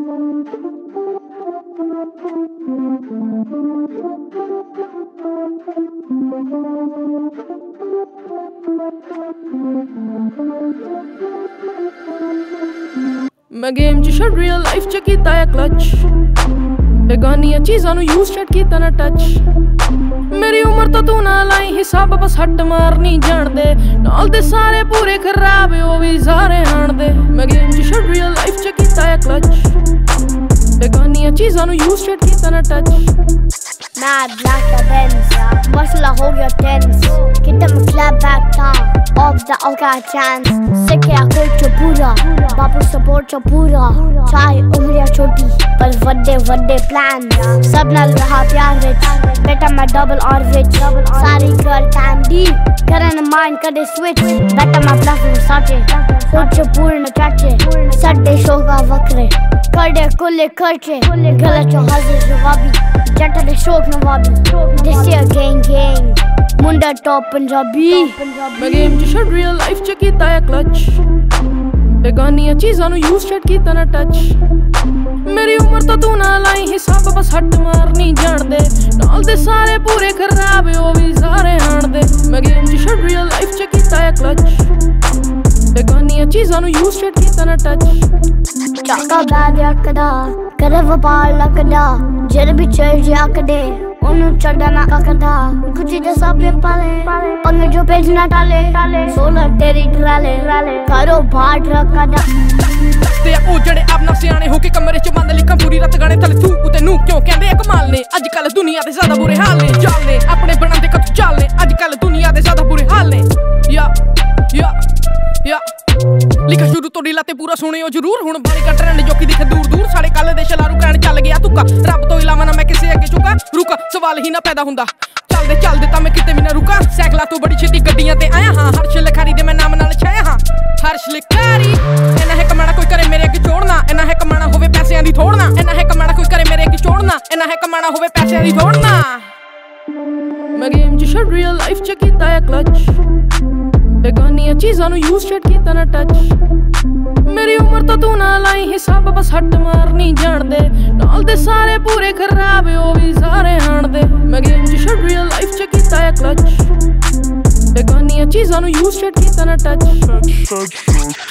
मैं गेम च छड़ रियल लाइफ च कीता है क्लच बेगानियां चीज़ां नू यूज छड़ कीता ना टच मेरी उम्र तो तू ना लाई हिसाब बस हट मार नहीं जान दे नाल दे सारे पूरे खराब ओ भी सारे हाण दे मैं गेम च छड़ रियल लाइफ च कीता है क्लच बेगानियां चीज़ां नू यूज छड़ कीता ना touch Mad like the Benz, muscle hold your tense. Get them clap back down, off the okay chance. Sick ya culture pura, bapu support cho pura. Chai umriya choti, par vadde plan. Sab nal raha pyar vich, beta मैं double R vich. Sari girl time deep, karan mind kade switch. Beta मैं bluff sache, culture pura na chache. Sadde show ka vakre, kade kulle kharche. Galat cho hazir jawabi. जट दे शौक नवाबी दिसिया gang मुंडा top Punjabi मैं game च छड़ रियल लाइफ च कीता है क्लच बेगानियां चीज़ां नू यूज छड़ कीता ना टच मेरी उम्र तो तू ना लाई हिसाब बस हट मार नहीं जान दे नाल दे सारे पूरे खराब ओ भी सारे हाण दे मैं गेम च छड़ रियल लाइफ च कीता है क्लच बेगानियां चीज़ां नू यूज छड़ कीता ना टच चाका बैद अकदा करे वपार लकदा जर भी चढ़ जाकदे ओनू चढ़ना ककदा कुछ जैसा पे पाले पंग जो पेज ना टाले सोलर तेरी ट्राले करो बाट रकदा ते ओ जड़े आप ना सियाने हो के कमरे च बंद लिखा पूरी रात गाने थले तू उते नू क्यों कहंदे कमाल ने अजकल दुनिया दे ज्यादा बुरे हाल ने चाल ने अपने बनांदे कत चाल ने अजकल दुनिया दे ज्यादा बुरे हाल ने या लिखा शुरू तो ढीला ते पूरा सुनियो जरूर हुण बारी का ट्रेंड जो कि दिखे दूर दूर साढ़े काले दे शलारू कहण चल गया तुक्का रब तो इलावा ना मैं किसे अगे झुका रुका सवाल ही ना पैदा हुंदा चल दे ता मैं किते भी ना रुका साइकिल तो बड़ी छेती गड्डियां ते आया हां हर्ष लिखारी दे मैं नाम नाल छाया हां हर्ष लिखारी इना है कमाना कोई करे मेरे अगे छोड़ना इना है कमाना होवे पैसिਆਂ दी थोड़ना इना है कमाना कोई करे मेरे अगे छोड़ना इना है कमाना होवे पैसिਆਂ दी थोड़ना मैं गेम च छड़ रियल लाइफ च कीता है क्लच बेगानियां चीज़ां नू यूज छड़ कीता ना टच मेरी उम्र तो तू ना लाई हिसाब बस हट मार नहीं जान दे नाल दे सारे पूरे खराब ओ भी सारे हाण दे मैं गेम च छड़ रियल लाइफ च कीता है क्लच बेगानियां चीज़ां नू यूज छड़ कीता ना टच